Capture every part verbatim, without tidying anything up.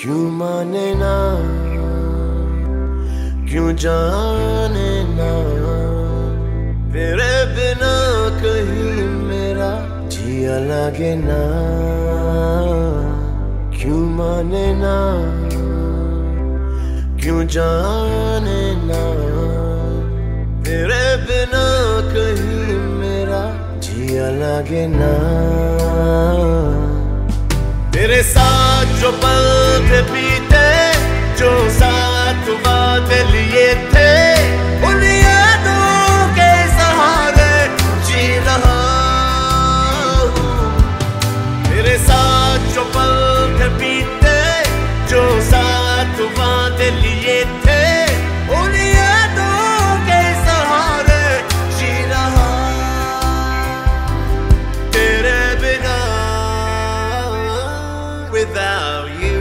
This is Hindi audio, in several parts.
क्यों माने ना, क्यों जाने ना, तेरे बिना कहीं मेरा जिया लगे ना। क्यों माने ना, क्यों जाने ना, तेरे बिना कहीं मेरा जिया लगे ना। तेरे साथ जो पल थे बीते, जो साथ वादे लिए थे, उन यादों के सहारे जी रहा हूँ। तेरे साथ जो पल थे बीते, जो साथ वादे लिए थे, उन यादों के सहारे जी रहा। तेरे बिना without you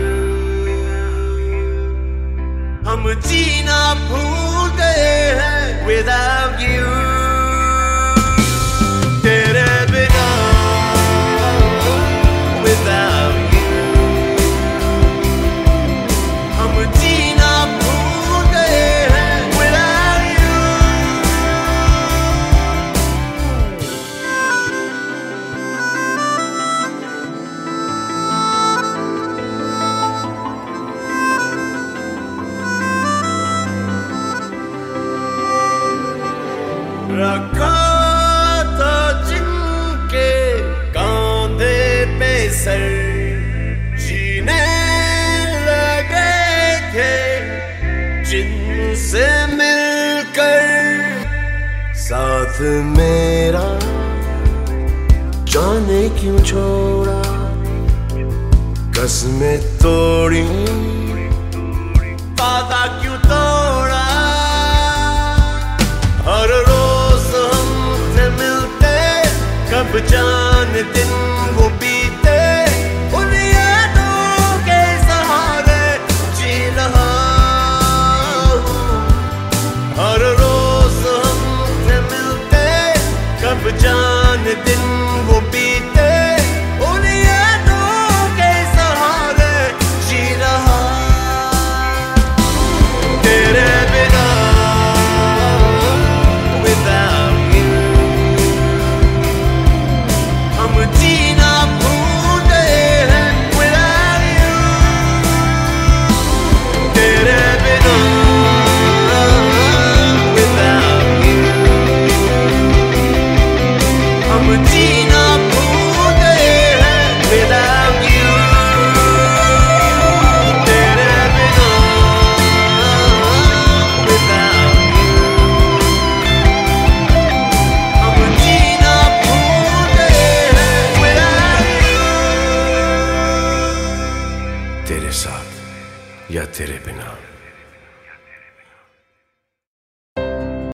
हम जीना भूल गए हैं without you। तेरे बिना without you हम जीना भूल गए हैं without you। रखा था जिनके कांधे पे सर, जीने लगे थे जिनसे मिलकर। साथ मेरा जाने क्यों छोड़ा, कसमें तोड़ी, वादा क्यों तोड़ा। हर रोज हमसे मिलते, कब जाने दिन वो बीते, उन यादों के सहारे जी रहा हूँ। हर रोज हमसे मिलते, कब जाने दिन वो बीते, उन यादों के सहारे जी रहा। तेरे बिना जीना भूल गए हैं without you। तेरे बिना without you हम जीना भूल गए हैं without you। तेरे बिना without you हम जीना भूल गए हैं तेरे साथ या तेरे बिना।